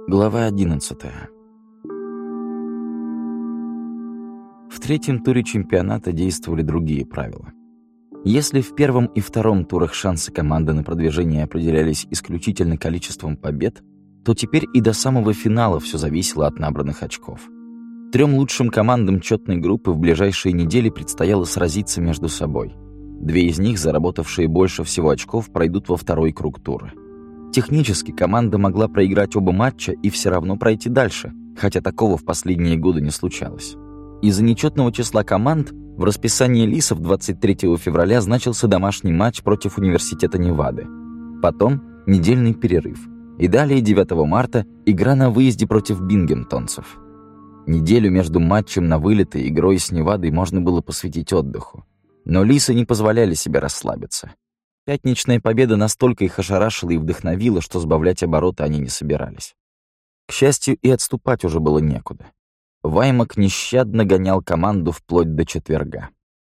Глава 11. В третьем туре чемпионата действовали другие правила. Если в первом и втором турах шансы команды на продвижение определялись исключительно количеством побед, то теперь и до самого финала все зависело от набранных очков. Трем лучшим командам четной группы в ближайшие недели предстояло сразиться между собой. Две из них, заработавшие больше всего очков, пройдут во второй круг тура. Технически команда могла проиграть оба матча и все равно пройти дальше, хотя такого в последние годы не случалось. Из-за нечетного числа команд в расписании Лисов 23 февраля значился домашний матч против Университета Невады. Потом недельный перерыв. И далее 9 марта игра на выезде против бингемтонцев. Неделю между матчем на вылет и игрой с Невадой можно было посвятить отдыху. Но Лисы не позволяли себе расслабиться. Пятничная победа настолько их ошарашила и вдохновила, что сбавлять обороты они не собирались. К счастью, и отступать уже было некуда. Ваймак нещадно гонял команду вплоть до четверга.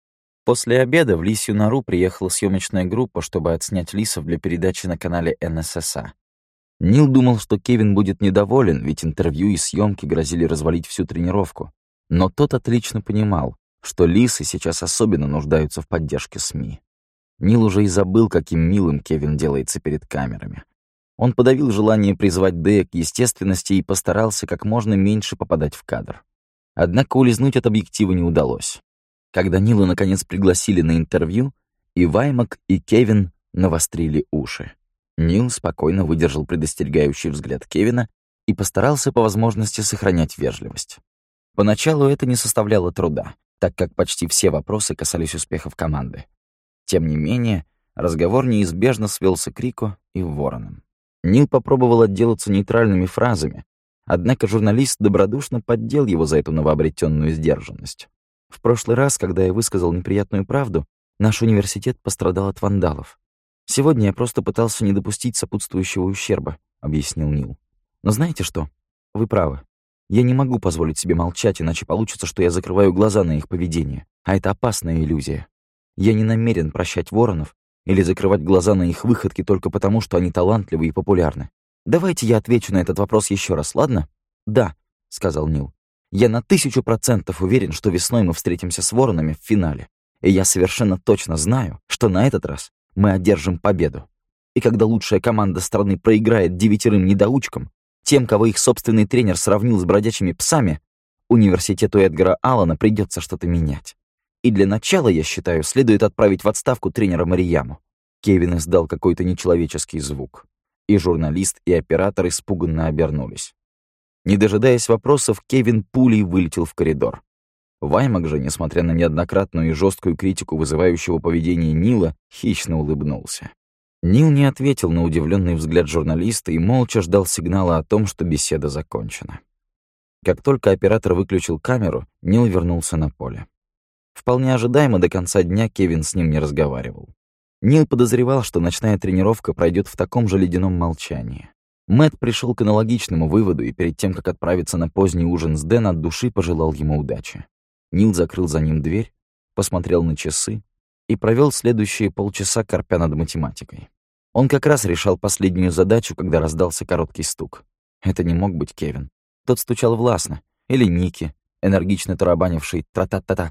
После обеда в Лисью нору приехала съемочная группа, чтобы отснять Лисов для передачи на канале НССА. Нил думал, что Кевин будет недоволен, ведь интервью и съемки грозили развалить всю тренировку. Но тот отлично понимал, что Лисы сейчас особенно нуждаются в поддержке СМИ. Нил уже и забыл, каким милым Кевин делается перед камерами. Он подавил желание призвать Дэя к естественности и постарался как можно меньше попадать в кадр. Однако улизнуть от объектива не удалось. Когда Нила наконец пригласили на интервью, и Ваймак, и Кевин навострили уши. Нил спокойно выдержал предостерегающий взгляд Кевина и постарался по возможности сохранять вежливость. Поначалу это не составляло труда, так как почти все вопросы касались успехов команды. Тем не менее, разговор неизбежно свелся к Рико и Воронам. Нил попробовал отделаться нейтральными фразами, однако журналист добродушно поддел его за эту новообретенную сдержанность. «В прошлый раз, когда я высказал неприятную правду, наш университет пострадал от вандалов. Сегодня я просто пытался не допустить сопутствующего ущерба», — объяснил Нил. «Но знаете что? Вы правы. Я не могу позволить себе молчать, иначе получится, что я закрываю глаза на их поведение, а это опасная иллюзия. Я не намерен прощать Воронов или закрывать глаза на их выходки только потому, что они талантливы и популярны. Давайте я отвечу на этот вопрос еще раз, ладно?» «Да», — сказал Нил. «Я на 1000% уверен, что весной мы встретимся с Воронами в финале. И я совершенно точно знаю, что на этот раз мы одержим победу. И когда лучшая команда страны проиграет 9 недоучкам, тем, кого их собственный тренер сравнил с бродячими псами, университету Эдгара Аллана придется что-то менять. И для начала, я считаю, следует отправить в отставку тренера Марияму». Кевин издал какой-то нечеловеческий звук. И журналист, и оператор испуганно обернулись. Не дожидаясь вопросов, Кевин пулей вылетел в коридор. Ваймак же, несмотря на неоднократную и жесткую критику вызывающего поведения Нила, хищно улыбнулся. Нил не ответил на удивленный взгляд журналиста и молча ждал сигнала о том, что беседа закончена. Как только оператор выключил камеру, Нил вернулся на поле. Вполне ожидаемо до конца дня Кевин с ним не разговаривал. Нил подозревал, что ночная тренировка пройдет в таком же ледяном молчании. Мэтт пришел к аналогичному выводу и перед тем, как отправиться на поздний ужин с Дэн, от души пожелал ему удачи. Нил закрыл за ним дверь, посмотрел на часы и провел следующие полчаса, корпя над математикой. Он как раз решал последнюю задачу, когда раздался короткий стук. Это не мог быть Кевин. Тот стучал властно. Или Ники, энергично тарабанивший «тра-та-та-та».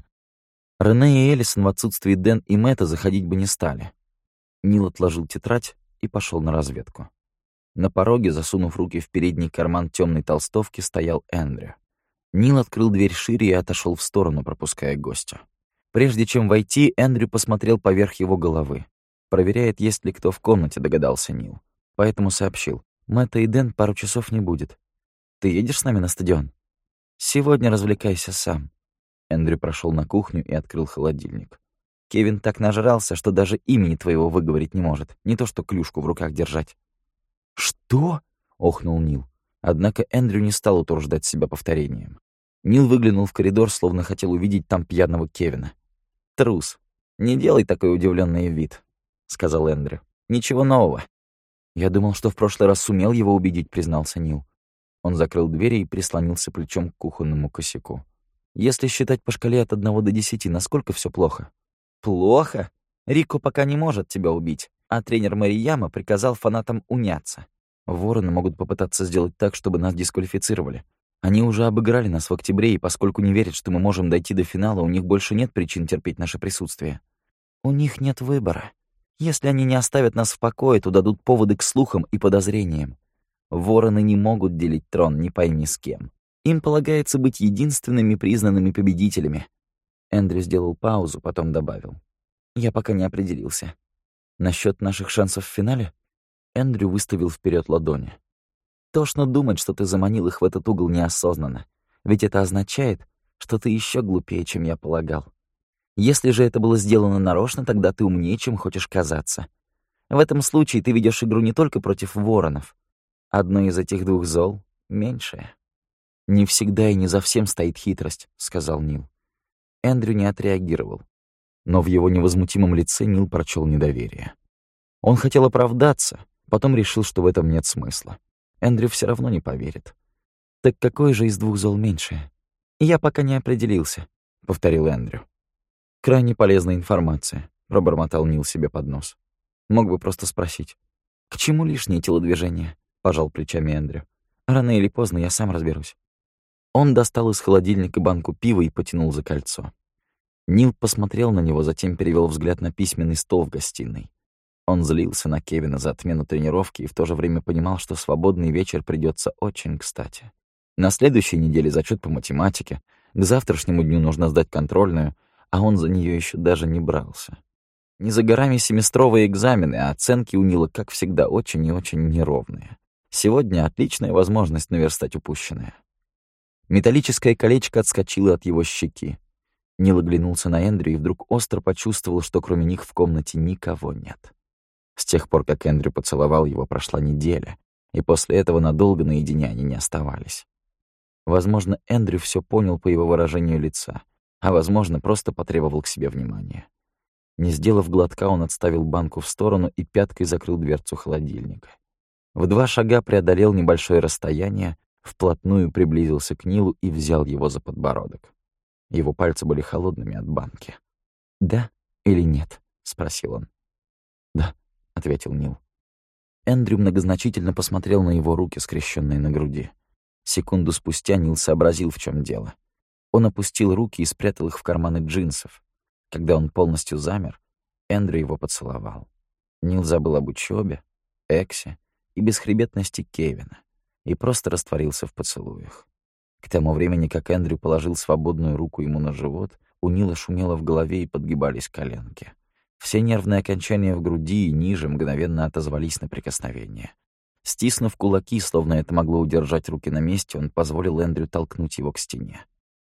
Рене и Элисон в отсутствии Дэн и Мэтта заходить бы не стали. Нил отложил тетрадь и пошел на разведку. На пороге, засунув руки в передний карман темной толстовки, стоял Эндрю. Нил открыл дверь шире и отошел в сторону, пропуская гостя. Прежде чем войти, Эндрю посмотрел поверх его головы. Проверяет, есть ли кто в комнате, догадался Нил. Поэтому сообщил: «Мэтта и Дэн пару часов не будет. Ты едешь с нами на стадион? Сегодня развлекайся сам». Эндрю прошел на кухню и открыл холодильник. «Кевин так нажрался, что даже имени твоего выговорить не может, не то что клюшку в руках держать». «Что?» — охнул Нил. Однако Эндрю не стал утруждать себя повторением. Нил выглянул в коридор, словно хотел увидеть там пьяного Кевина. «Трус, не делай такой удивленный вид», — сказал Эндрю. «Ничего нового». «Я думал, что в прошлый раз сумел его убедить», — признался Нил. Он закрыл дверь и прислонился плечом к кухонному косяку. «Если считать по шкале от 1 до 10, насколько все плохо?» «Плохо? Рико пока не может тебя убить, а тренер Марияма приказал фанатам уняться. Вороны могут попытаться сделать так, чтобы нас дисквалифицировали. Они уже обыграли нас в октябре, и поскольку не верят, что мы можем дойти до финала, у них больше нет причин терпеть наше присутствие. У них нет выбора. Если они не оставят нас в покое, то дадут поводы к слухам и подозрениям. Вороны не могут делить трон не пойми с кем. Им полагается быть единственными признанными победителями. Эндрю сделал паузу, потом добавил. Я пока не определился. Насчет наших шансов в финале? Эндрю выставил вперед ладони. Тошно думать, что ты заманил их в этот угол неосознанно. Ведь это означает, что ты еще глупее, чем я полагал. Если же это было сделано нарочно, тогда ты умнее, чем хочешь казаться. В этом случае ты ведешь игру не только против воронов. Одно из этих двух зол — меньшее. «Не всегда и не за всем стоит хитрость», — сказал Нил. Эндрю не отреагировал. Но в его невозмутимом лице Нил прочел недоверие. Он хотел оправдаться, потом решил, что в этом нет смысла. Эндрю все равно не поверит. «Так какое же из двух зол меньшее?» «Я пока не определился», — повторил Эндрю. «Крайне полезная информация», — пробормотал Нил себе под нос. «Мог бы просто спросить». «К чему лишние телодвижения?» — пожал плечами Эндрю. «Рано или поздно я сам разберусь». Он достал из холодильника банку пива и потянул за кольцо. Нил посмотрел на него, затем перевел взгляд на письменный стол в гостиной. Он злился на Кевина за отмену тренировки и в то же время понимал, что свободный вечер придется очень кстати. На следующей неделе зачет по математике, к завтрашнему дню нужно сдать контрольную, а он за нее еще даже не брался. Не за горами семестровые экзамены, а оценки у Нила, как всегда, очень и очень неровные. Сегодня отличная возможность наверстать упущенное. Металлическое колечко отскочило от его щеки. Нил оглянулся на Эндрю и вдруг остро почувствовал, что кроме них в комнате никого нет. С тех пор, как Эндрю поцеловал его, прошла неделя, и после этого надолго наедине они не оставались. Возможно, Эндрю все понял по его выражению лица, а, возможно, просто потребовал к себе внимания. Не сделав глотка, он отставил банку в сторону и пяткой закрыл дверцу холодильника. В 2 шага преодолел небольшое расстояние, вплотную приблизился к Нилу и взял его за подбородок. Его пальцы были холодными от банки. «Да или нет?» — спросил он. «Да», — ответил Нил. Эндрю многозначительно посмотрел на его руки, скрещенные на груди. Секунду спустя Нил сообразил, в чем дело. Он опустил руки и спрятал их в карманы джинсов. Когда он полностью замер, Эндрю его поцеловал. Нил забыл об учебе, Эксе и бесхребетности Кевина и просто растворился в поцелуях. К тому времени, как Эндрю положил свободную руку ему на живот, у Нила шумело в голове и подгибались коленки. Все нервные окончания в груди и ниже мгновенно отозвались на прикосновение. Стиснув кулаки, словно это могло удержать руки на месте, он позволил Эндрю толкнуть его к стене.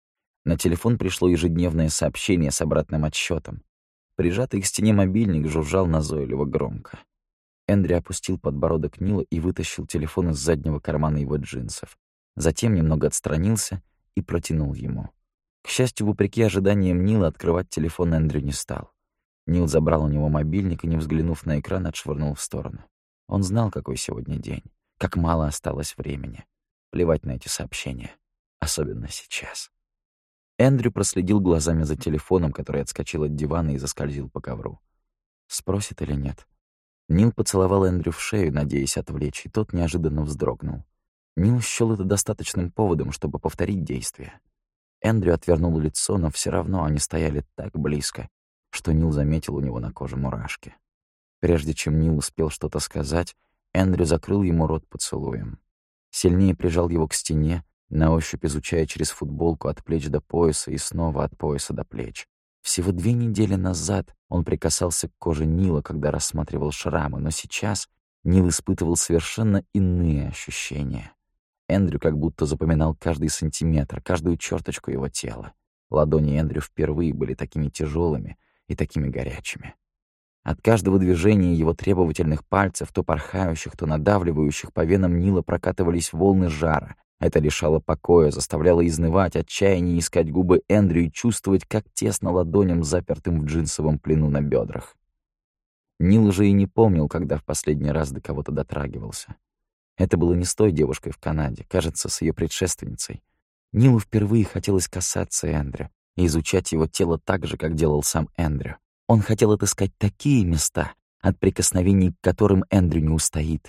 На телефон пришло ежедневное сообщение с обратным отсчетом. Прижатый к стене мобильник жужжал назойливо громко. Эндрю опустил подбородок Нила и вытащил телефон из заднего кармана его джинсов. Затем немного отстранился и протянул ему. К счастью, вопреки ожиданиям Нила, открывать телефон Эндрю не стал. Нил забрал у него мобильник и, не взглянув на экран, отшвырнул в сторону. Он знал, какой сегодня день, как мало осталось времени. Плевать на эти сообщения, особенно сейчас. Эндрю проследил глазами за телефоном, который отскочил от дивана и заскользил по ковру. Спросит или нет? Нил поцеловал Эндрю в шею, надеясь отвлечь, и тот неожиданно вздрогнул. Нил счёл это достаточным поводом, чтобы повторить действие. Эндрю отвернул лицо, но все равно они стояли так близко, что Нил заметил у него на коже мурашки. Прежде чем Нил успел что-то сказать, Эндрю закрыл ему рот поцелуем. Сильнее прижал его к стене, на ощупь изучая через футболку от плеч до пояса и снова от пояса до плеч. Всего 2 недели назад он прикасался к коже Нила, когда рассматривал шрамы, но сейчас Нил испытывал совершенно иные ощущения. Эндрю как будто запоминал каждый сантиметр, каждую черточку его тела. Ладони Эндрю впервые были такими тяжелыми и такими горячими. От каждого движения его требовательных пальцев, то порхающих, то надавливающих по венам Нила, прокатывались волны жара. Это лишало покоя, заставляло изнывать, отчаяние искать губы Эндрю и чувствовать, как тесно ладоням, запертым в джинсовом плену на бедрах. Нил уже и не помнил, когда в последний раз до кого-то дотрагивался. Это было не с той девушкой в Канаде, кажется, с ее предшественницей. Нилу впервые хотелось касаться Эндрю и изучать его тело так же, как делал сам Эндрю. Он хотел отыскать такие места, от прикосновений к которым Эндрю не устоит.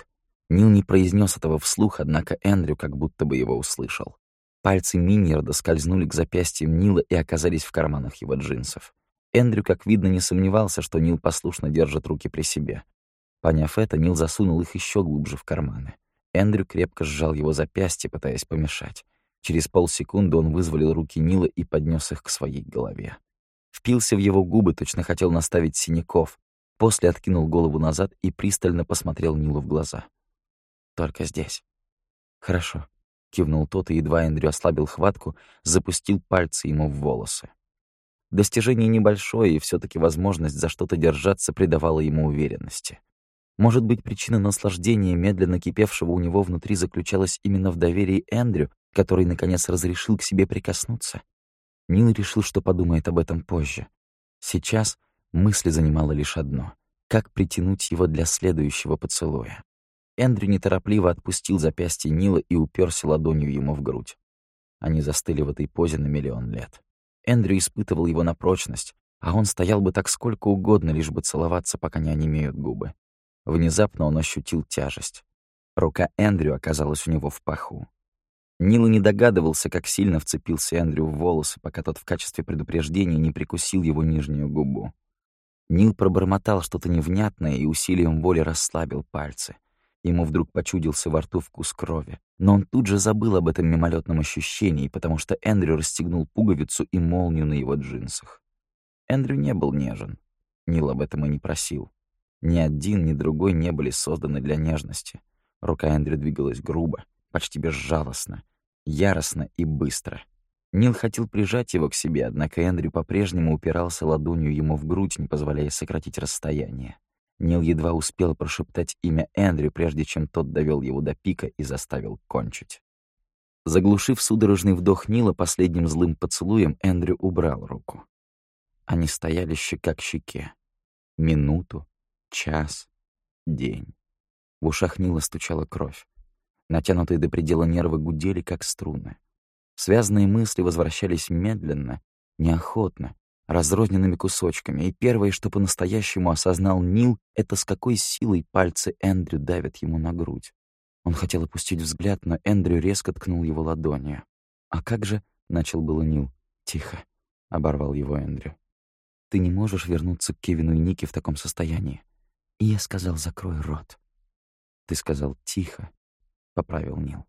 Нил не произнес этого вслух, однако Эндрю как будто бы его услышал. Пальцы Миньерда скользнули к запястьям Нила и оказались в карманах его джинсов. Эндрю, как видно, не сомневался, что Нил послушно держит руки при себе. Поняв это, Нил засунул их еще глубже в карманы. Эндрю крепко сжал его запястье, пытаясь помешать. Через полсекунды он вызволил руки Нила и поднес их к своей голове. Впился в его губы, точно хотел наставить синяков. После откинул голову назад и пристально посмотрел Нилу в глаза. «Только здесь». «Хорошо», — кивнул тот, и едва Эндрю ослабил хватку, запустил пальцы ему в волосы. Достижение небольшое, и все таки возможность за что-то держаться придавала ему уверенности. Может быть, причина наслаждения, медленно кипевшего у него внутри, заключалась именно в доверии Эндрю, который, наконец, разрешил к себе прикоснуться? Нил решил, что подумает об этом позже. Сейчас мысли занимало лишь одно — как притянуть его для следующего поцелуя. Эндрю неторопливо отпустил запястье Нила и уперся ладонью ему в грудь. Они застыли в этой позе на миллион лет. Эндрю испытывал его на прочность, а он стоял бы так сколько угодно, лишь бы целоваться, пока не онемеют губы. Внезапно он ощутил тяжесть. Рука Эндрю оказалась у него в паху. Нил не догадывался, как сильно вцепился Эндрю в волосы, пока тот в качестве предупреждения не прикусил его нижнюю губу. Нил пробормотал что-то невнятное и усилием воли расслабил пальцы. Ему вдруг почудился во рту вкус крови, но он тут же забыл об этом мимолетном ощущении, потому что Эндрю расстегнул пуговицу и молнию на его джинсах. Эндрю не был нежен. Нил об этом и не просил. Ни один, ни другой не были созданы для нежности. Рука Эндрю двигалась грубо, почти безжалостно, яростно и быстро. Нил хотел прижать его к себе, однако Эндрю по-прежнему упирался ладонью ему в грудь, не позволяя сократить расстояние. Нил едва успел прошептать имя Эндрю, прежде чем тот довел его до пика и заставил кончить. Заглушив судорожный вдох Нила последним злым поцелуем, Эндрю убрал руку. Они стояли щека к щеке. Минуту, час, день. В ушах Нила стучала кровь. Натянутые до предела нервы гудели, как струны. Связанные мысли возвращались медленно, неохотно, разрозненными кусочками, и первое, что по-настоящему осознал Нил, это с какой силой пальцы Эндрю давят ему на грудь. Он хотел опустить взгляд, но Эндрю резко ткнул его ладонью. «А как же...» — начал было Нил. «Тихо», — оборвал его Эндрю. «Ты не можешь вернуться к Кевину и Нике в таком состоянии». И я сказал: «Закрой рот». «Ты сказал: тихо», — поправил Нил.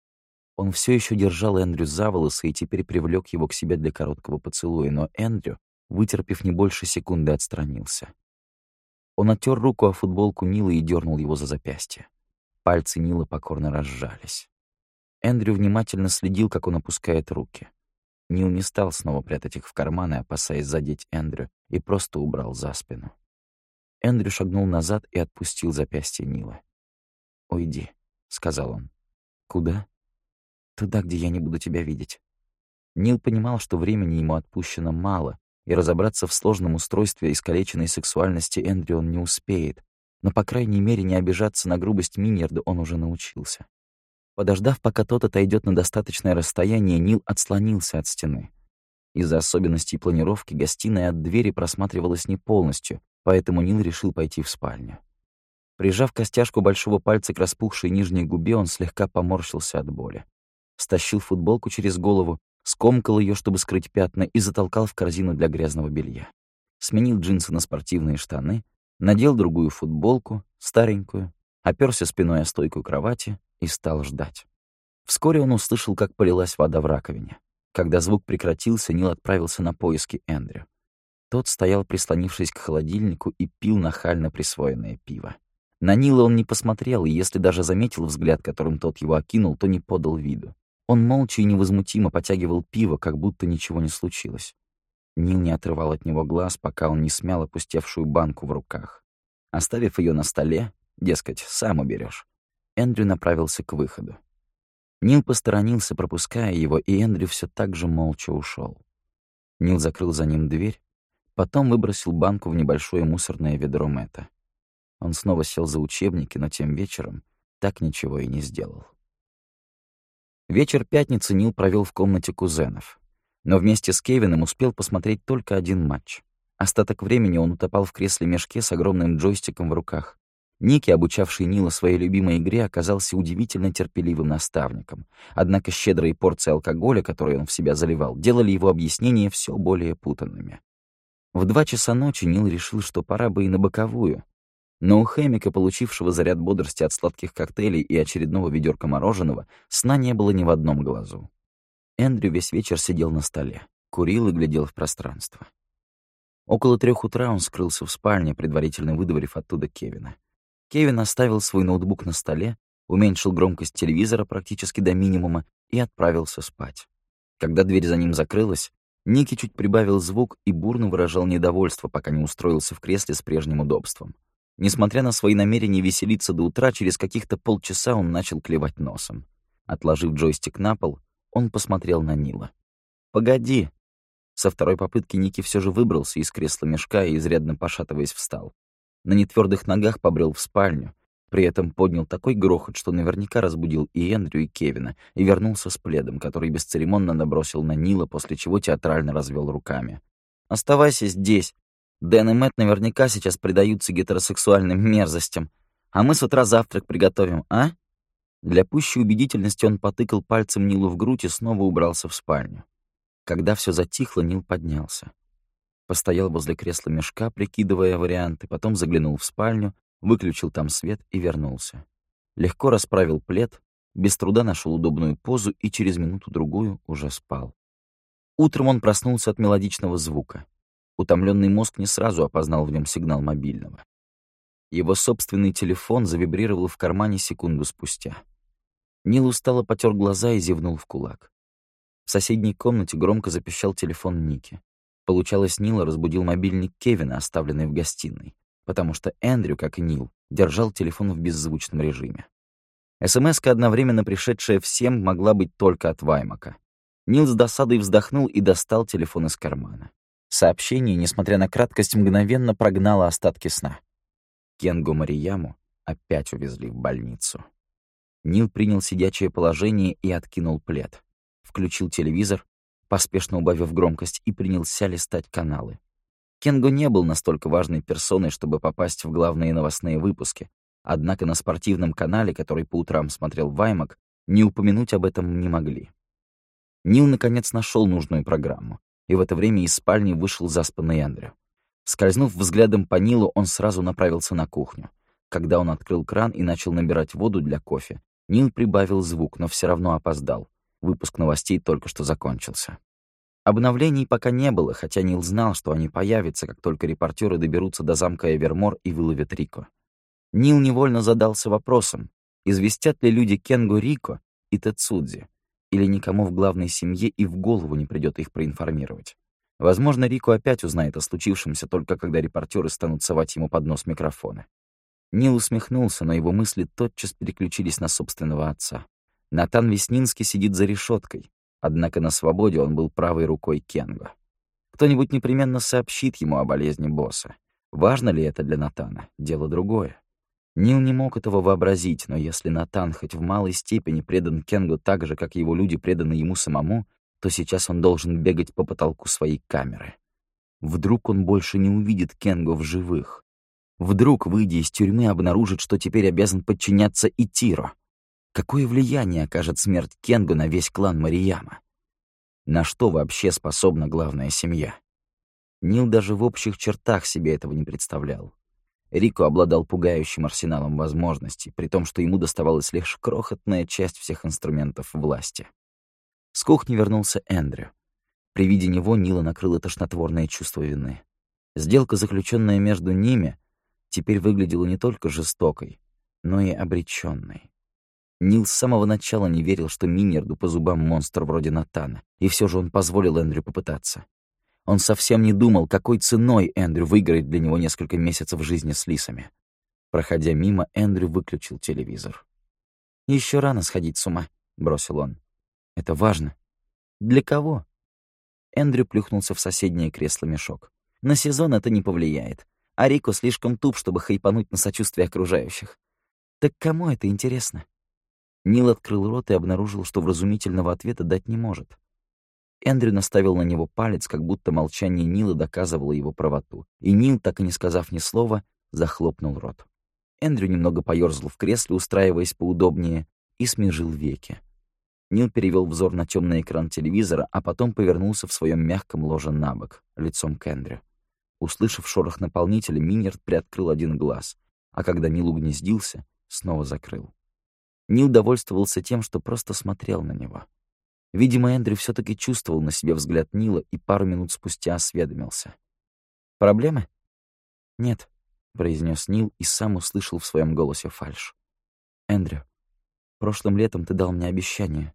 Он все еще держал Эндрю за волосы и теперь привлек его к себе для короткого поцелуя, но Эндрю, вытерпев не больше секунды, отстранился. Он оттер руку о футболку Нила и дернул его за запястье. Пальцы Нила покорно разжались. Эндрю внимательно следил, как он опускает руки. Нил не стал снова прятать их в карманы, опасаясь задеть Эндрю, и просто убрал за спину. Эндрю шагнул назад и отпустил запястье Нила. «Уйди», — сказал он. «Куда?» «Туда, где я не буду тебя видеть». Нил понимал, что времени ему отпущено мало, и разобраться в сложном устройстве искалеченной сексуальности Эндрю он не успеет, но, по крайней мере, не обижаться на грубость Миньерда он уже научился. Подождав, пока тот отойдет на достаточное расстояние, Нил отслонился от стены. Из-за особенностей планировки гостиная от двери просматривалась не полностью, поэтому Нил решил пойти в спальню. Прижав костяшку большого пальца к распухшей нижней губе, он слегка поморщился от боли. Стащил футболку через голову, скомкал ее, чтобы скрыть пятна, и затолкал в корзину для грязного белья. Сменил джинсы на спортивные штаны, надел другую футболку, старенькую, оперся спиной о стойку кровати и стал ждать. Вскоре он услышал, как полилась вода в раковине. Когда звук прекратился, Нил отправился на поиски Эндрю. Тот стоял, прислонившись к холодильнику, и пил нахально присвоенное пиво. На Нила он не посмотрел, и если даже заметил взгляд, которым тот его окинул, то не подал виду. Он молча и невозмутимо потягивал пиво, как будто ничего не случилось. Нил не отрывал от него глаз, пока он не смял опустевшую банку в руках. Оставив ее на столе, дескать, сам уберешь, Эндрю направился к выходу. Нил посторонился, пропуская его, и Эндрю все так же молча ушел. Нил закрыл за ним дверь, потом выбросил банку в небольшое мусорное ведро Мэтта. Он снова сел за учебники, но тем вечером так ничего и не сделал. Вечер пятницы Нил провел в комнате кузенов, но вместе с Кевином успел посмотреть только один матч. Остаток времени он утопал в кресле-мешке с огромным джойстиком в руках. Ники, обучавший Нила своей любимой игре, оказался удивительно терпеливым наставником. Однако щедрые порции алкоголя, которые он в себя заливал, делали его объяснения все более путанными. В 2 часа ночи Нил решил, что пора бы и на боковую. Но у Хэмика, получившего заряд бодрости от сладких коктейлей и очередного ведерка мороженого, сна не было ни в одном глазу. Эндрю весь вечер сидел на столе, курил и глядел в пространство. Около 3 утра он скрылся в спальне, предварительно выдворив оттуда Кевина. Кевин оставил свой ноутбук на столе, уменьшил громкость телевизора практически до минимума и отправился спать. Когда дверь за ним закрылась, Ники чуть прибавил звук и бурно выражал недовольство, пока не устроился в кресле с прежним удобством. Несмотря на свои намерения веселиться до утра, через каких-то полчаса он начал клевать носом. Отложив джойстик на пол, он посмотрел на Нила. «Погоди!» Со второй попытки Ники все же выбрался из кресла мешка и, изрядно пошатываясь, встал. На нетвёрдых ногах побрел в спальню, при этом поднял такой грохот, что наверняка разбудил и Эндрю, и Кевина, и вернулся с пледом, который бесцеремонно набросил на Нила, после чего театрально развел руками. «Оставайся здесь. Дэн и Мэтт наверняка сейчас предаются гетеросексуальным мерзостям. А мы с утра завтрак приготовим, а?» Для пущей убедительности он потыкал пальцем Нилу в грудь и снова убрался в спальню. Когда все затихло, Нил поднялся. Постоял возле кресла мешка, прикидывая варианты, потом заглянул в спальню, выключил там свет и вернулся. Легко расправил плед, без труда нашел удобную позу и через минуту-другую уже спал. Утром он проснулся от мелодичного звука. Утомленный мозг не сразу опознал в нем сигнал мобильного. Его собственный телефон завибрировал в кармане секунду спустя. Нил устало потер глаза и зевнул в кулак. В соседней комнате громко запищал телефон Ники. Получалось, Нила разбудил мобильник Кевина, оставленный в гостиной, потому что Эндрю, как и Нил, держал телефон в беззвучном режиме. СМС-ка, одновременно пришедшая всем, могла быть только от Ваймака. Нил с досадой вздохнул и достал телефон из кармана. Сообщение, несмотря на краткость, мгновенно прогнало остатки сна. Кенго Марияму опять увезли в больницу. Нил принял сидячее положение и откинул плед. Включил телевизор, поспешно убавив громкость, и принялся листать каналы. Кенго не был настолько важной персоной, чтобы попасть в главные новостные выпуски, однако на спортивном канале, который по утрам смотрел Ваймак, не упомянуть об этом не могли. Нил, наконец, нашел нужную программу, и в это время из спальни вышел заспанный Эндрю. Скользнув взглядом по Нилу, он сразу направился на кухню. Когда он открыл кран и начал набирать воду для кофе, Нил прибавил звук, но все равно опоздал. Выпуск новостей только что закончился. Обновлений пока не было, хотя Нил знал, что они появятся, как только репортеры доберутся до замка Эвермор и выловят Рико. Нил невольно задался вопросом, известят ли люди Кенго Рико и Тецудзи, или никому в главной семье и в голову не придёт их проинформировать. Возможно, Рико опять узнает о случившемся только когда репортеры станут совать ему под нос микрофоны. Нил усмехнулся, но его мысли тотчас переключились на собственного отца. Натан Веснинский сидит за решеткой, однако на свободе он был правой рукой Кенго. Кто-нибудь непременно сообщит ему о болезни босса. Важно ли это для Натана? Дело другое. Нил не мог этого вообразить, но если Натан хоть в малой степени предан Кенго так же, как его люди преданы ему самому, то сейчас он должен бегать по потолку своей камеры. Вдруг он больше не увидит Кенго в живых. Вдруг, выйдя из тюрьмы, обнаружит, что теперь обязан подчиняться и Тиро. Какое влияние окажет смерть Кенго на весь клан Марияма? На что вообще способна главная семья? Нил даже в общих чертах себе этого не представлял. Рико обладал пугающим арсеналом возможностей, при том, что ему доставалась лишь крохотная часть всех инструментов власти. С кухни вернулся Эндрю. При виде него Нила накрыло тошнотворное чувство вины. Сделка, заключенная между ними, теперь выглядела не только жестокой, но и обречённой. Нил с самого начала не верил, что Миньярду по зубам монстр вроде Натана, и все же он позволил Эндрю попытаться. Он совсем не думал, какой ценой Эндрю выиграет для него несколько месяцев жизни с лисами. Проходя мимо, Эндрю выключил телевизор. «Еще рано сходить с ума», — бросил он. «Это важно». «Для кого?» Эндрю плюхнулся в соседнее кресло-мешок. «На сезон это не повлияет, а Рико слишком туп, чтобы хайпануть на сочувствие окружающих. Так кому это интересно?» Нил открыл рот и обнаружил, что вразумительного ответа дать не может. Эндрю наставил на него палец, как будто молчание Нила доказывало его правоту, и Нил, так и не сказав ни слова, захлопнул рот. Эндрю немного поёрзал в кресле, устраиваясь поудобнее, и смежил веки. Нил перевел взор на темный экран телевизора, а потом повернулся в своем мягком ложе на бок, лицом к Эндрю. Услышав шорох наполнителя, Миньярд приоткрыл один глаз, а когда Нил угнездился, снова закрыл. Нил довольствовался тем, что просто смотрел на него. Видимо, Эндрю все таки чувствовал на себе взгляд Нила и пару минут спустя осведомился. «Проблемы?» «Нет», — произнес Нил и сам услышал в своем голосе фальшь. «Эндрю, прошлым летом ты дал мне обещание.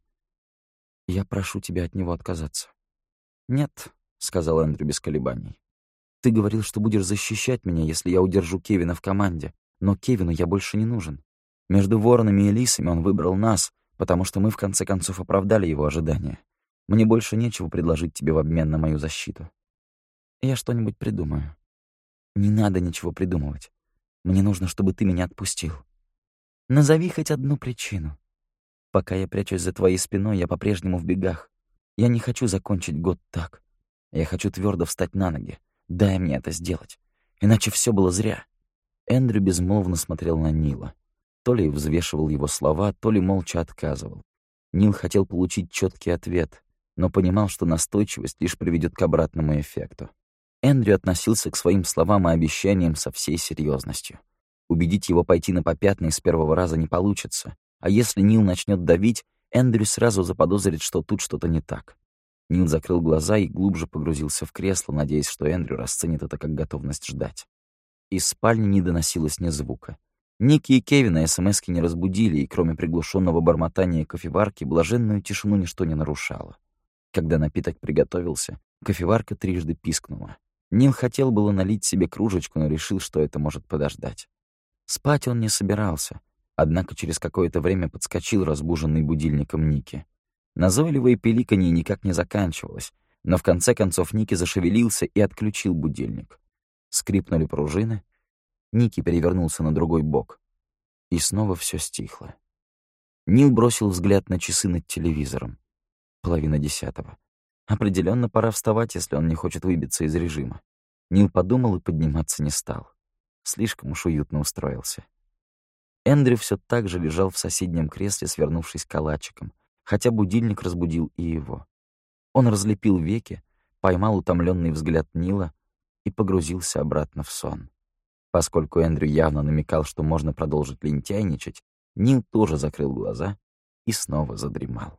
Я прошу тебя от него отказаться». «Нет», — сказал Эндрю без колебаний. «Ты говорил, что будешь защищать меня, если я удержу Кевина в команде, но Кевину я больше не нужен. Между воронами и лисами он выбрал нас, потому что мы в конце концов оправдали его ожидания. Мне больше нечего предложить тебе в обмен на мою защиту. Я что-нибудь придумаю». «Не надо ничего придумывать. Мне нужно, чтобы ты меня отпустил. Назови хоть одну причину. Пока я прячусь за твоей спиной, я по-прежнему в бегах. Я не хочу закончить год так. Я хочу твердо встать на ноги. Дай мне это сделать. Иначе все было зря». Эндрю безмолвно смотрел на Нила. То ли взвешивал его слова, то ли молча отказывал. Нил хотел получить четкий ответ, но понимал, что настойчивость лишь приведет к обратному эффекту. Эндрю относился к своим словам и обещаниям со всей серьезностью. Убедить его пойти на попятный с первого раза не получится, а если Нил начнет давить, Эндрю сразу заподозрит, что тут что-то не так. Нил закрыл глаза и глубже погрузился в кресло, надеясь, что Эндрю расценит это как готовность ждать. Из спальни не доносилось ни звука. Ники и Кевина СМСки не разбудили, и кроме приглушенного бормотания кофеварки, блаженную тишину ничто не нарушало. Когда напиток приготовился, кофеварка трижды пискнула. Нил хотел было налить себе кружечку, но решил, что это может подождать. Спать он не собирался, однако через какое-то время подскочил, разбуженный будильником Ники. Назойливое пиликанье никак не заканчивалось, но в конце концов Ники зашевелился и отключил будильник. Скрипнули пружины, Ники перевернулся на другой бок, и снова все стихло. Нил бросил взгляд на часы над телевизором. 9:30. Определенно пора вставать, если он не хочет выбиться из режима. Нил подумал и подниматься не стал. Слишком уж уютно устроился. Эндрю все так же лежал в соседнем кресле, свернувшись калачиком, хотя будильник разбудил и его. Он разлепил веки, поймал утомленный взгляд Нила и погрузился обратно в сон. Поскольку Эндрю явно намекал, что можно продолжить лентяйничать, Нил тоже закрыл глаза и снова задремал.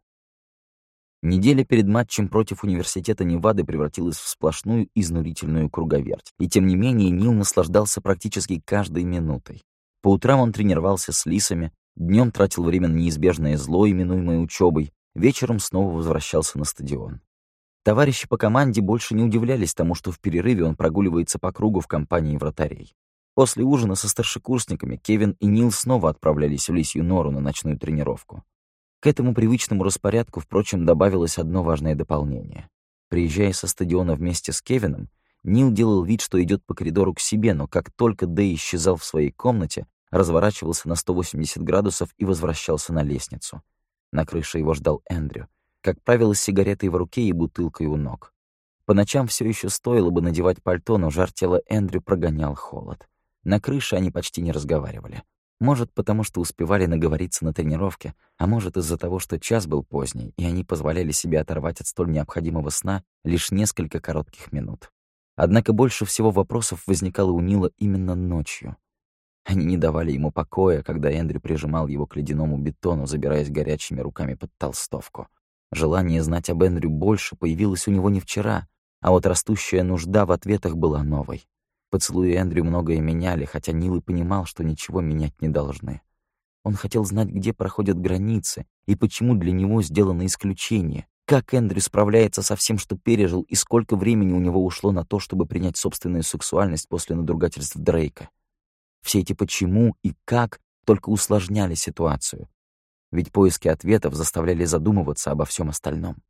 Неделя перед матчем против университета Невады превратилась в сплошную изнурительную круговерть. И тем не менее Нил наслаждался практически каждой минутой. По утрам он тренировался с лисами, днем тратил время на неизбежное зло, именуемое учебой, вечером снова возвращался на стадион. Товарищи по команде больше не удивлялись тому, что в перерыве он прогуливается по кругу в компании вратарей. После ужина со старшекурсниками Кевин и Нил снова отправлялись в лисью нору на ночную тренировку. К этому привычному распорядку, впрочем, добавилось одно важное дополнение. Приезжая со стадиона вместе с Кевином, Нил делал вид, что идет по коридору к себе, но как только Дэй исчезал в своей комнате, разворачивался на 180 градусов и возвращался на лестницу. На крыше его ждал Эндрю, как правило, с сигаретой в руке и бутылкой у ног. По ночам все еще стоило бы надевать пальто, но жар тела Эндрю прогонял холод. На крыше они почти не разговаривали. Может, потому что успевали наговориться на тренировке, а может, из-за того, что час был поздний, и они позволяли себе оторвать от столь необходимого сна лишь несколько коротких минут. Однако больше всего вопросов возникало у Нила именно ночью. Они не давали ему покоя, когда Эндрю прижимал его к ледяному бетону, забираясь горячими руками под толстовку. Желание знать об Эндрю больше появилось у него не вчера, а вот растущая нужда в ответах была новой. Поцелуи Эндрю многое меняли, хотя Нил и понимал, что ничего менять не должны. Он хотел знать, где проходят границы и почему для него сделано исключение, как Эндрю справляется со всем, что пережил, и сколько времени у него ушло на то, чтобы принять собственную сексуальность после надругательств Дрейка. Все эти «почему» и «как» только усложняли ситуацию, ведь поиски ответов заставляли задумываться обо всем остальном.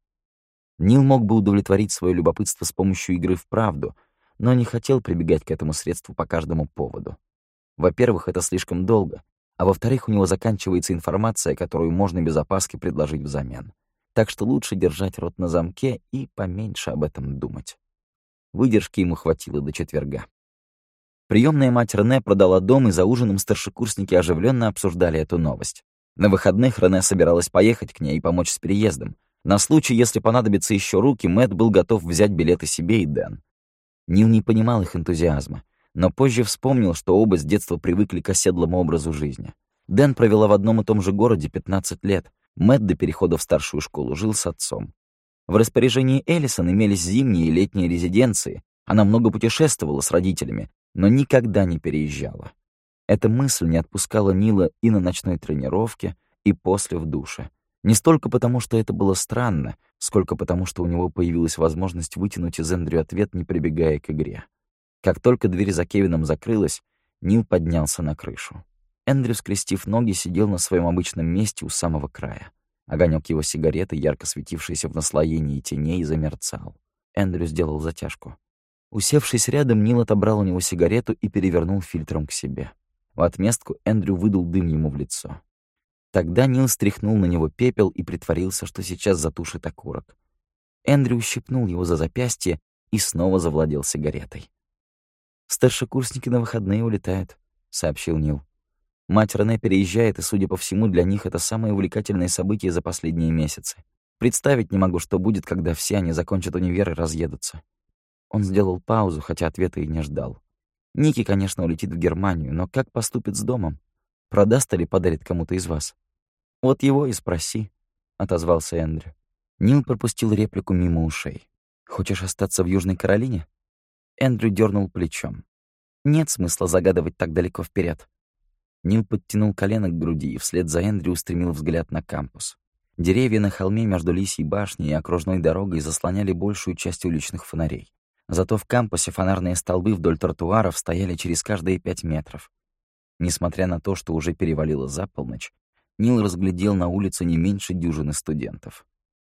Нил мог бы удовлетворить свое любопытство с помощью игры в правду, но не хотел прибегать к этому средству по каждому поводу. Во-первых, это слишком долго, а во-вторых, у него заканчивается информация, которую можно без опаски предложить взамен. Так что лучше держать рот на замке и поменьше об этом думать. Выдержки ему хватило до четверга. Приемная мать Рене продала дом, и за ужином старшекурсники оживленно обсуждали эту новость. На выходных Рене собиралась поехать к ней и помочь с переездом. На случай, если понадобится еще руки, Мэтт был готов взять билеты себе и Дэн. Нил не понимал их энтузиазма, но позже вспомнил, что оба с детства привыкли к оседлому образу жизни. Дэн провела в одном и том же городе 15 лет. Мэтт до перехода в старшую школу жил с отцом. В распоряжении Эллисон имелись зимние и летние резиденции. Она много путешествовала с родителями, но никогда не переезжала. Эта мысль не отпускала Нила и на ночной тренировке, и после в душе. Не столько потому, что это было странно, сколько потому, что у него появилась возможность вытянуть из Эндрю ответ, не прибегая к игре. Как только дверь за Кевином закрылась, Нил поднялся на крышу. Эндрю, скрестив ноги, сидел на своем обычном месте у самого края. Огонек его сигареты, ярко светившийся в наслоении теней, замерцал. Эндрю сделал затяжку. Усевшись рядом, Нил отобрал у него сигарету и перевернул фильтром к себе. В отместку Эндрю выдул дым ему в лицо. Тогда Нил стряхнул на него пепел и притворился, что сейчас затушит окурок. Эндрю ущипнул его за запястье и снова завладел сигаретой. «Старшекурсники на выходные улетают», — сообщил Нил. «Мать Рене переезжает, и, судя по всему, для них это самое увлекательное событие за последние месяцы. Представить не могу, что будет, когда все они закончат универ и разъедутся». Он сделал паузу, хотя ответа и не ждал. «Ники, конечно, улетит в Германию, но как поступит с домом? Продаст или подарит кому-то из вас?» «Вот его и спроси», — отозвался Эндрю. Нил пропустил реплику мимо ушей. «Хочешь остаться в Южной Каролине?» Эндрю дернул плечом. «Нет смысла загадывать так далеко вперед. Нил подтянул колено к груди и вслед за Эндрю устремил взгляд на кампус. Деревья на холме между Лисьей башней и окружной дорогой заслоняли большую часть уличных фонарей. Зато в кампусе фонарные столбы вдоль тротуаров стояли через каждые 5 метров. Несмотря на то, что уже перевалило за полночь, Нил разглядел на улице не меньше дюжины студентов.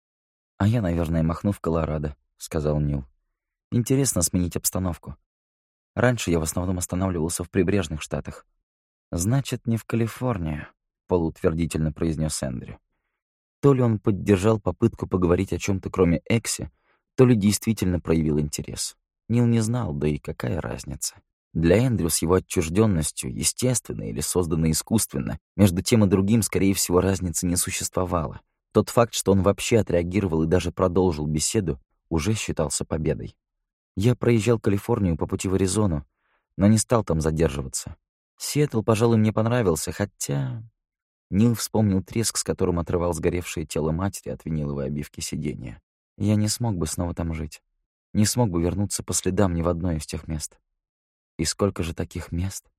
«А я, наверное, махну в Колорадо», — сказал Нил. «Интересно сменить обстановку. Раньше я в основном останавливался в прибрежных штатах». «Значит, не в Калифорнию», — полуутвердительно произнес Эндрю. То ли он поддержал попытку поговорить о чем то кроме Экси, то ли действительно проявил интерес. Нил не знал, да и какая разница. Для Эндрю с его отчужденностью, естественной или созданной искусственно, между тем и другим, скорее всего, разницы не существовало. Тот факт, что он вообще отреагировал и даже продолжил беседу, уже считался победой. Я проезжал Калифорнию по пути в Аризону, но не стал там задерживаться. Сиэтл, пожалуй, мне понравился, хотя... Нил вспомнил треск, с которым отрывал сгоревшее тело матери от виниловой обивки сиденья. Я не смог бы снова там жить. Не смог бы вернуться по следам ни в одно из тех мест. И сколько же таких мест?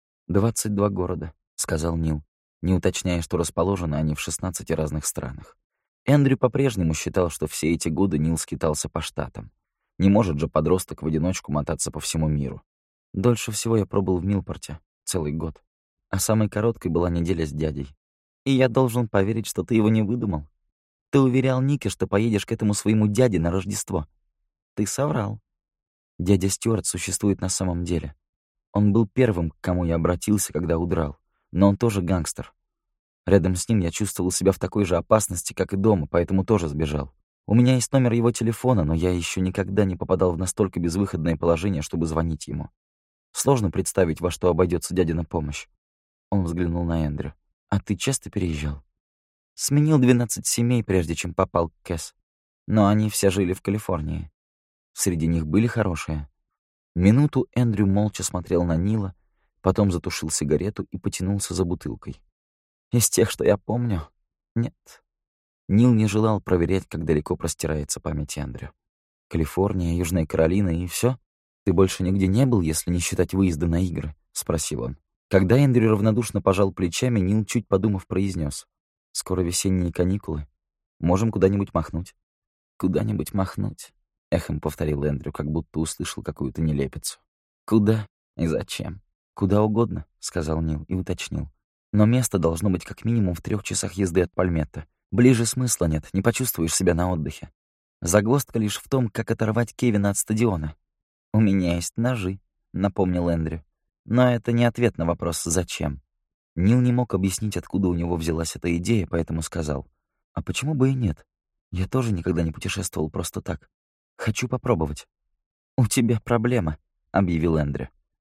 22 города, сказал Нил, не уточняя, что расположены они в 16 разных странах. Эндрю по-прежнему считал, что все эти годы Нил скитался по штатам. Не может же подросток в одиночку мотаться по всему миру. Дольше всего я пробыл в Милпорте, целый год. А самой короткой была неделя с дядей. И я должен поверить, что ты его не выдумал. Ты уверял Ники, что поедешь к этому своему дяде на Рождество. Ты соврал. Дядя Стюарт существует на самом деле. Он был первым, к кому я обратился, когда удрал. Но он тоже гангстер. Рядом с ним я чувствовал себя в такой же опасности, как и дома, поэтому тоже сбежал. У меня есть номер его телефона, но я еще никогда не попадал в настолько безвыходное положение, чтобы звонить ему. Сложно представить, во что обойдется дядина помощь. Он взглянул на Эндрю. «А ты часто переезжал?» «Сменил 12 семей, прежде чем попал к Кэс. Но они все жили в Калифорнии. Среди них были хорошие». Минуту Эндрю молча смотрел на Нила, потом затушил сигарету и потянулся за бутылкой. «Из тех, что я помню? Нет». Нил не желал проверять, как далеко простирается память Эндрю. «Калифорния, Южная Каролина и все? Ты больше нигде не был, если не считать выезда на игры?» — спросил он. Когда Эндрю равнодушно пожал плечами, Нил, чуть подумав, произнес: «Скоро весенние каникулы. Можем куда-нибудь махнуть». «Куда-нибудь махнуть», — эхом повторил Эндрю, как будто услышал какую-то нелепицу. «Куда и зачем?» «Куда угодно», — сказал Нил и уточнил. «Но место должно быть как минимум в 3 часах езды от Пальметта. Ближе смысла нет, не почувствуешь себя на отдыхе. Загвоздка лишь в том, как оторвать Кевина от стадиона». «У меня есть ножи», — напомнил Эндрю. Но это не ответ на вопрос «зачем?». Нил не мог объяснить, откуда у него взялась эта идея, поэтому сказал: «А почему бы и нет? Я тоже никогда не путешествовал просто так. Хочу попробовать». «У тебя проблема», — объявил Эндрю.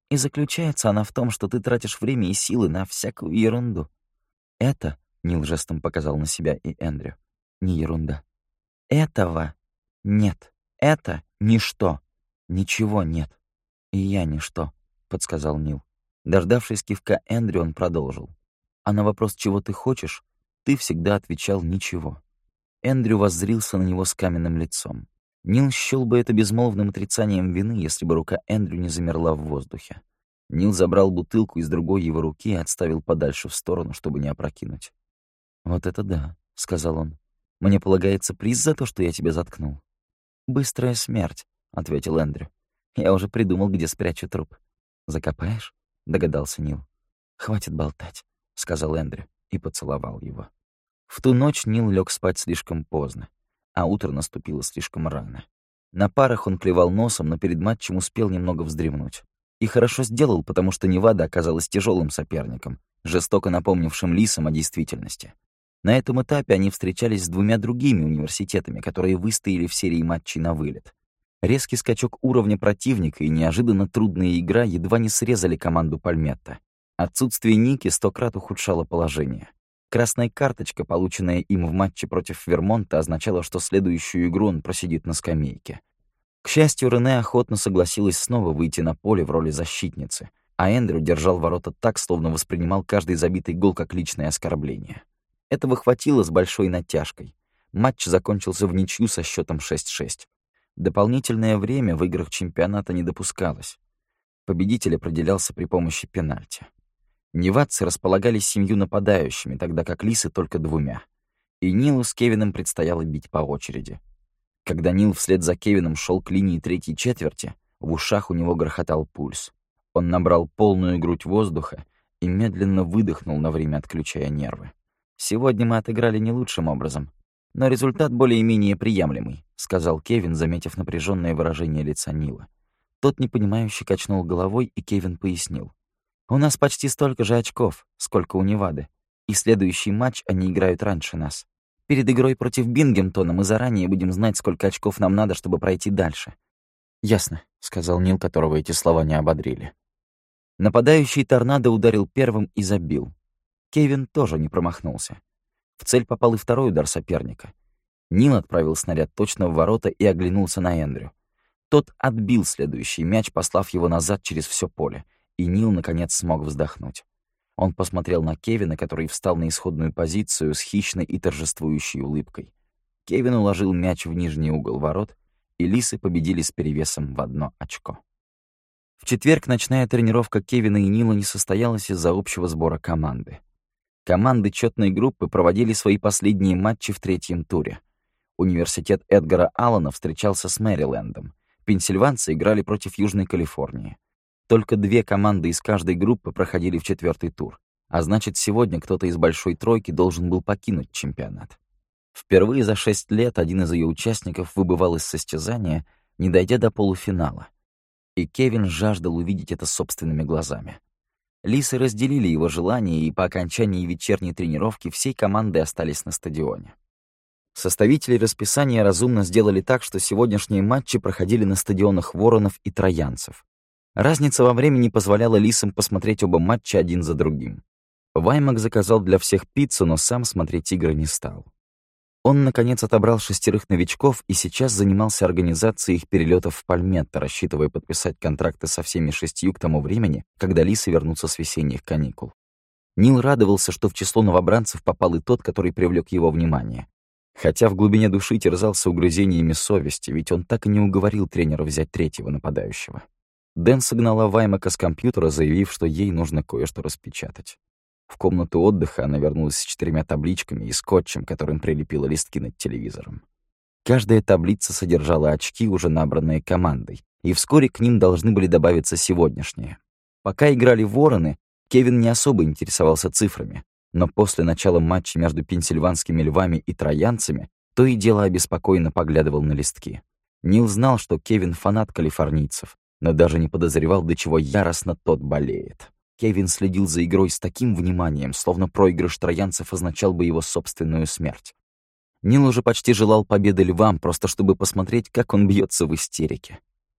И заключается она в том, что ты тратишь время и силы на всякую ерунду. Это, — Нил жестом показал на себя и Эндрю, — не ерунда. Этого нет. Это ничто. Ничего нет. И я ничто, — подсказал Нил. Дождавшись кивка Эндрю, он продолжил. А на вопрос, чего ты хочешь, ты всегда отвечал «ничего». Эндрю воззрился на него с каменным лицом. Нил счёл бы это безмолвным отрицанием вины, если бы рука Эндрю не замерла в воздухе. Нил забрал бутылку из другой его руки и отставил подальше в сторону, чтобы не опрокинуть. «Вот это да», — сказал он. «Мне полагается приз за то, что я тебя заткнул». «Быстрая смерть», — ответил Эндрю. «Я уже придумал, где спрячу труп». «Закопаешь?» — догадался Нил. «Хватит болтать», — сказал Эндрю и поцеловал его. В ту ночь Нил лег спать слишком поздно, а утро наступило слишком рано. На парах он клевал носом, но перед матчем успел немного вздремнуть. И хорошо сделал, потому что Невада оказалась тяжелым соперником, жестоко напомнившим Лисам о действительности. На этом этапе они встречались с двумя другими университетами, которые выстояли в серии матчей на вылет. Резкий скачок уровня противника и неожиданно трудная игра едва не срезали команду Пальметта. Отсутствие Ники 100 крат ухудшало положение. Красная карточка, полученная им в матче против Вермонта, означала, что следующую игру он просидит на скамейке. К счастью, Рене охотно согласилась снова выйти на поле в роли защитницы, а Эндрю держал ворота так, словно воспринимал каждый забитый гол как личное оскорбление. Этого хватило с большой натяжкой. Матч закончился в ничью со счетом 6-6. Дополнительное время в играх чемпионата не допускалось. Победитель определялся при помощи пенальти. Невадцы располагались 7 нападающими, тогда как Лисы только 2. И Нилу с Кевином предстояло бить по очереди. Когда Нил вслед за Кевином шел к линии третьей четверти, в ушах у него грохотал пульс. Он набрал полную грудь воздуха и медленно выдохнул на время, отключая нервы. «Сегодня мы отыграли не лучшим образом, но результат более-менее приемлемый», — сказал Кевин, заметив напряженное выражение лица Нила. Тот непонимающе качнул головой, и Кевин пояснил. «У нас почти столько же очков, сколько у Невады, и следующий матч они играют раньше нас. Перед игрой против Бингемтона мы заранее будем знать, сколько очков нам надо, чтобы пройти дальше». «Ясно», — сказал Нил, которого эти слова не ободрили. Нападающий Торнадо ударил первым и забил. Кевин тоже не промахнулся. В цель попал и второй удар соперника. Нил отправил снаряд точно в ворота и оглянулся на Эндрю. Тот отбил следующий мяч, послав его назад через все поле, и Нил, наконец, смог вздохнуть. Он посмотрел на Кевина, который встал на исходную позицию с хищной и торжествующей улыбкой. Кевин уложил мяч в нижний угол ворот, и Лисы победили с перевесом в 1 очко. В четверг ночная тренировка Кевина и Нила не состоялась из-за общего сбора команды. Команды чётной группы проводили свои последние матчи в 3-м туре. Университет Эдгара Аллана встречался с Мэрилендом. Пенсильванцы играли против Южной Калифорнии. Только 2 команды из каждой группы проходили в 4-й тур, а значит, сегодня кто-то из большой тройки должен был покинуть чемпионат. Впервые за 6 лет один из ее участников выбывал из состязания, не дойдя до полуфинала. И Кевин жаждал увидеть это собственными глазами. Лисы разделили его желание, и по окончании вечерней тренировки всей командой остались на стадионе. Составители расписания разумно сделали так, что сегодняшние матчи проходили на стадионах Воронов и Троянцев. Разница во времени позволяла Лисам посмотреть оба матча один за другим. Ваймак заказал для всех пиццу, но сам смотреть игры не стал. Он, наконец, отобрал 6 новичков и сейчас занимался организацией их перелетов в Пальметто, рассчитывая подписать контракты со всеми 6 к тому времени, когда Лисы вернутся с весенних каникул. Нил радовался, что в число новобранцев попал и тот, который привлек его внимание. Хотя в глубине души терзался угрызениями совести, ведь он так и не уговорил тренера взять 3-го нападающего. Дэн согнала Ваймака с компьютера, заявив, что ей нужно кое-что распечатать. В комнату отдыха она вернулась с 4 табличками и скотчем, которым прилепила листки над телевизором. Каждая таблица содержала очки, уже набранные командой, и вскоре к ним должны были добавиться сегодняшние. Пока играли Вороны, Кевин не особо интересовался цифрами, но после начала матча между пенсильванскими львами и троянцами то и дело обеспокоенно поглядывал на листки. Нил знал, что Кевин фанат калифорнийцев, но даже не подозревал, до чего яростно тот болеет. Кевин следил за игрой с таким вниманием, словно проигрыш троянцев означал бы его собственную смерть. Нил уже почти желал победы львам, просто чтобы посмотреть, как он бьется в истерике.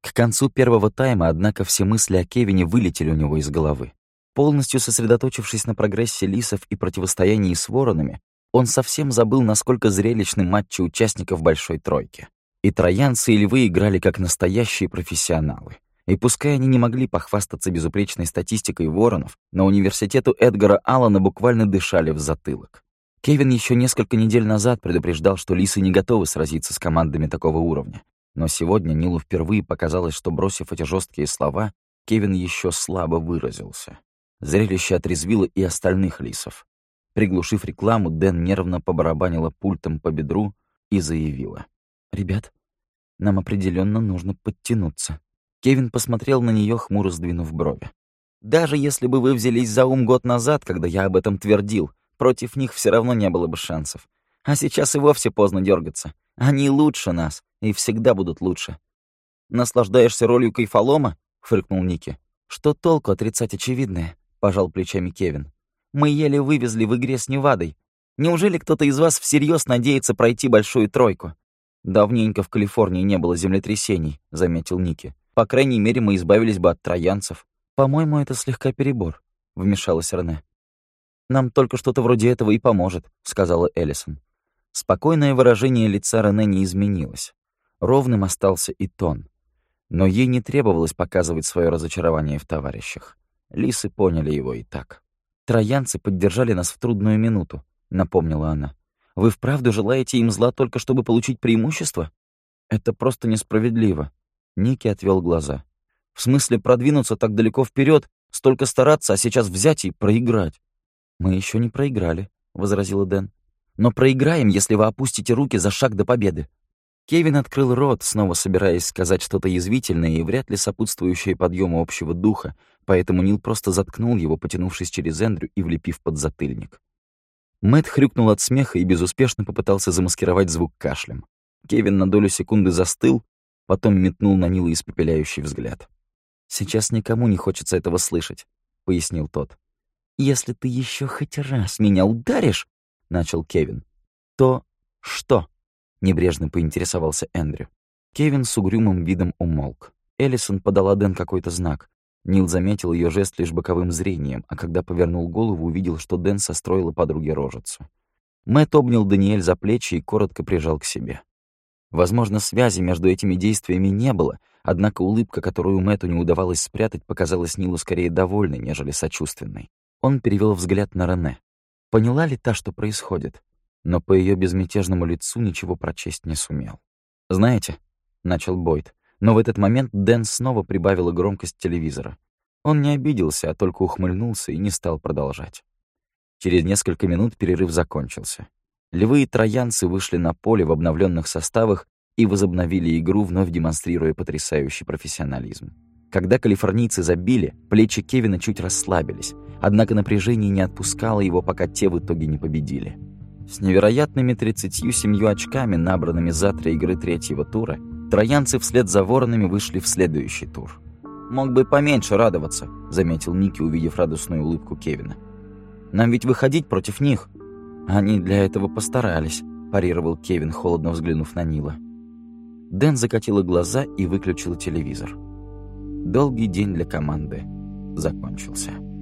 К концу первого тайма, однако, все мысли о Кевине вылетели у него из головы. Полностью сосредоточившись на прогрессе лисов и противостоянии с воронами, он совсем забыл, насколько зрелищны матчи участников Большой Тройки. И троянцы, и львы играли как настоящие профессионалы. И пускай они не могли похвастаться безупречной статистикой воронов, но университету Эдгара Аллана буквально дышали в затылок. Кевин еще несколько недель назад предупреждал, что лисы не готовы сразиться с командами такого уровня. Но сегодня Нилу впервые показалось, что, бросив эти жесткие слова, Кевин еще слабо выразился. Зрелище отрезвило и остальных лисов. Приглушив рекламу, Дэн нервно побарабанила пультом по бедру и заявила: «Ребят, нам определенно нужно подтянуться». Кевин посмотрел на нее, хмуро сдвинув брови. «Даже если бы вы взялись за ум год назад, когда я об этом твердил, против них все равно не было бы шансов. А сейчас и вовсе поздно дергаться. Они лучше нас и всегда будут лучше». «Наслаждаешься ролью кайфолома?» — фыркнул Ники. «Что толку отрицать очевидное?» — пожал плечами Кевин. «Мы еле вывезли в игре с Невадой. Неужели кто-то из вас всерьез надеется пройти Большую Тройку?» «Давненько в Калифорнии не было землетрясений», — заметил Ники. «По крайней мере, мы избавились бы от троянцев». «По-моему, это слегка перебор», — вмешалась Рене. «Нам только что-то вроде этого и поможет», — сказала Эллисон. Спокойное выражение лица Рене не изменилось. Ровным остался и тон. Но ей не требовалось показывать свое разочарование в товарищах. Лисы поняли его и так. «Троянцы поддержали нас в трудную минуту», — напомнила она. «Вы вправду желаете им зла только чтобы получить преимущество? Это просто несправедливо». Ники отвел глаза. «В смысле продвинуться так далеко вперед, столько стараться, а сейчас взять и проиграть?» «Мы еще не проиграли», — возразила Дэн. «Но проиграем, если вы опустите руки за шаг до победы». Кевин открыл рот, снова собираясь сказать что-то язвительное и вряд ли сопутствующее подъему общего духа, поэтому Нил просто заткнул его, потянувшись через Эндрю и влепив подзатыльник. Мэтт хрюкнул от смеха и безуспешно попытался замаскировать звук кашлем. Кевин на долю секунды застыл, потом метнул на Нила испепеляющий взгляд. «Сейчас никому не хочется этого слышать», — пояснил тот. «Если ты еще хоть раз меня ударишь», — начал Кевин, — «то что?» — небрежно поинтересовался Эндрю. Кевин с угрюмым видом умолк. Эллисон подала Дэн какой-то знак. Нил заметил ее жест лишь боковым зрением, а когда повернул голову, увидел, что Дэн состроила подруге рожицу. Мэтт обнял Даниэль за плечи и коротко прижал к себе. Возможно, связи между этими действиями не было, однако улыбка, которую Мэтту не удавалось спрятать, показалась Нилу скорее довольной, нежели сочувственной. Он перевел взгляд на Рене. Поняла ли та, что происходит? Но по ее безмятежному лицу ничего прочесть не сумел. «Знаете», — начал Бойд, но в этот момент Дэн снова прибавила громкость телевизора. Он не обиделся, а только ухмыльнулся и не стал продолжать. Через несколько минут перерыв закончился. Львы и троянцы вышли на поле в обновленных составах и возобновили игру, вновь демонстрируя потрясающий профессионализм. Когда калифорнийцы забили, плечи Кевина чуть расслабились, однако напряжение не отпускало его, пока те в итоге не победили. С невероятными 37 очками, набранными за 3 игры третьего тура, троянцы вслед за воронами вышли в следующий тур. «Мог бы поменьше радоваться», — заметил Ники, увидев радостную улыбку Кевина. «Нам ведь выходить против них». «Они для этого постарались», — парировал Кевин, холодно взглянув на Нила. Дэн закатила глаза и выключила телевизор. Долгий день для команды закончился.